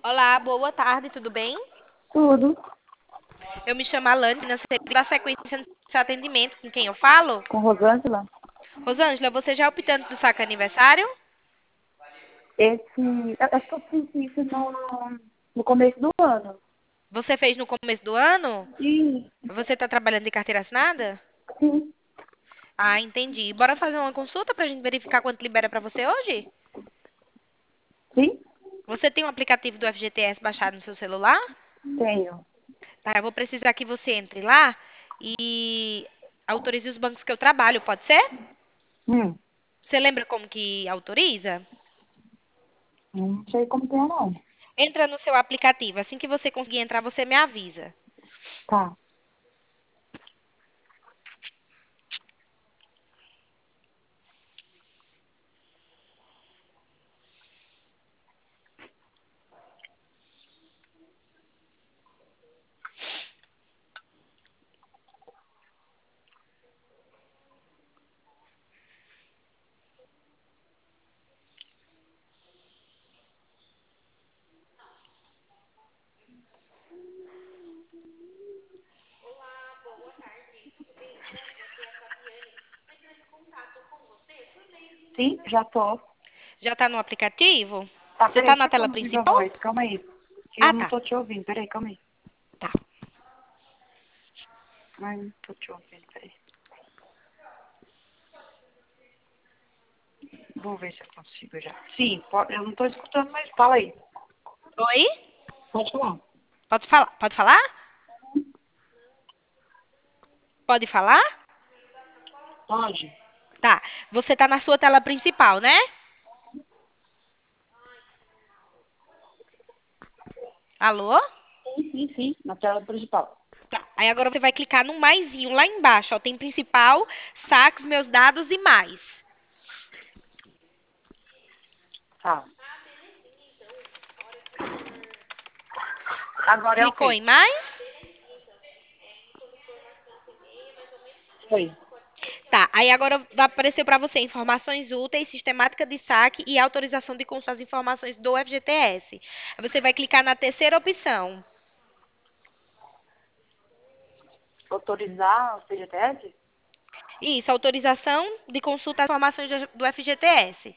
Olá, boa tarde, tudo bem? Tudo. Eu me chamo Alane, na da sequência no seu atendimento, com quem eu falo? Com Rosângela, Rosângela, você já é optando do saque aniversário? acho que eu fiz isso no começo do ano. Você fez no começo do ano? E, Você está trabalhando de carteira assinada? sim, Ah, entendi. Bora fazer uma consulta para a gente verificar quanto libera para você hoje? sim, Você tem um aplicativo do FGTS baixado no seu celular? tenho. Tá, eu vou precisar que você entre lá e autorize os bancos que eu trabalho, pode ser? Hum, Você lembra como que autoriza? não sei como que é, não. Entra no seu aplicativo. Assim que você conseguir entrar, você me avisa. Tá. Sim, já tô. Já tá no aplicativo? Tá, Você peraí, tá na deixa eu pôr tela no Viva principal? Voz, calma aí. Que eu Ah, não tá. tô te ouvindo, peraí, calma aí. Tá. Ai, não tô te ouvindo, peraí. Vou ver se eu consigo já. Sim, eu não tô escutando, mas fala aí. Oi? Pode falar. Pode falar? Pode falar? Pode falar? Pode. Tá. Você tá na sua tela principal, né? Alô? Sim, sim, sim, na tela principal. Tá. Aí agora você vai clicar no maisinho lá embaixo, ó. Tem principal, saques, meus dados e mais. Tá. Agora é o Clicou quê? em mais? Foi. Tá. Aí agora vai aparecer para você informações úteis, sistemática de saque e autorização de consulta das informações do FGTS. Aí você vai clicar na terceira opção. Autorizar o FGTS? Isso, autorização de consulta às informações do FGTS.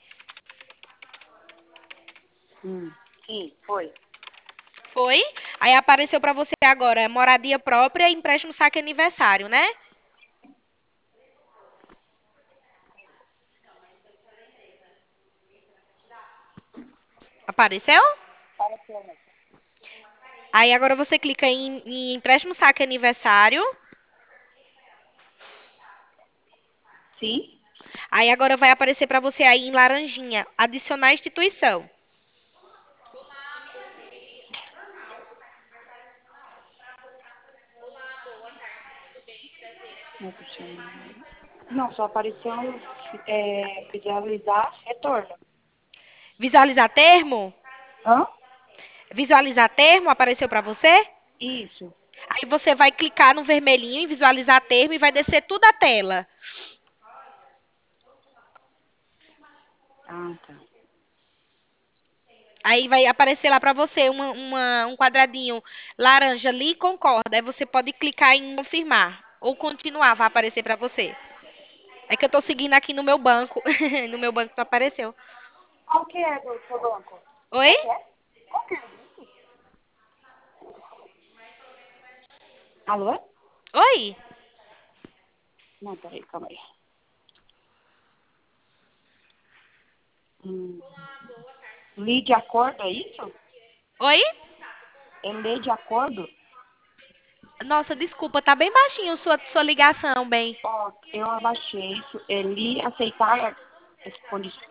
Sim, foi. Foi? Aí apareceu para você agora moradia própria e empréstimo saque aniversário, né? Apareceu? Apareceu, né? Aí agora você clica em empréstimo saque aniversário. Sim? Aí agora vai aparecer para você aí em laranjinha, adicionar instituição. Não, só apareceu visualizar retorno. Visualizar termo? Hã? Visualizar termo apareceu para você? Isso. Aí você vai clicar no vermelhinho em visualizar termo e vai descer tudo a tela. Ah, tá. Aí vai aparecer lá para você um quadradinho laranja ali, concorda. Aí você pode clicar em confirmar ou continuar, vai aparecer para você. É que eu tô seguindo aqui no meu banco. No meu banco não apareceu. Qual que é do seu banco? Oi? Qual que é? Qual que é? Alô? Oi? Não, peraí, calma aí. Hum. Lê de acordo, é isso? Oi? É ler de acordo? Nossa, desculpa, tá bem baixinho sua ligação, bem. Ó, eu abaixei isso. É ler, aceitar as condições.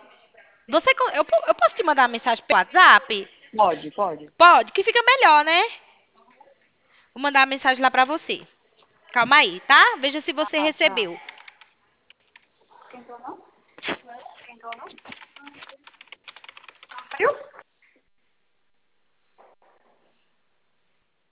Eu posso te mandar uma mensagem pelo WhatsApp? Pode, pode. Pode, que fica melhor, né? Vou mandar uma mensagem lá pra você. Calma aí, tá? Veja se você Ah, tá. recebeu. Esquentou não? Esquentou não? Frio?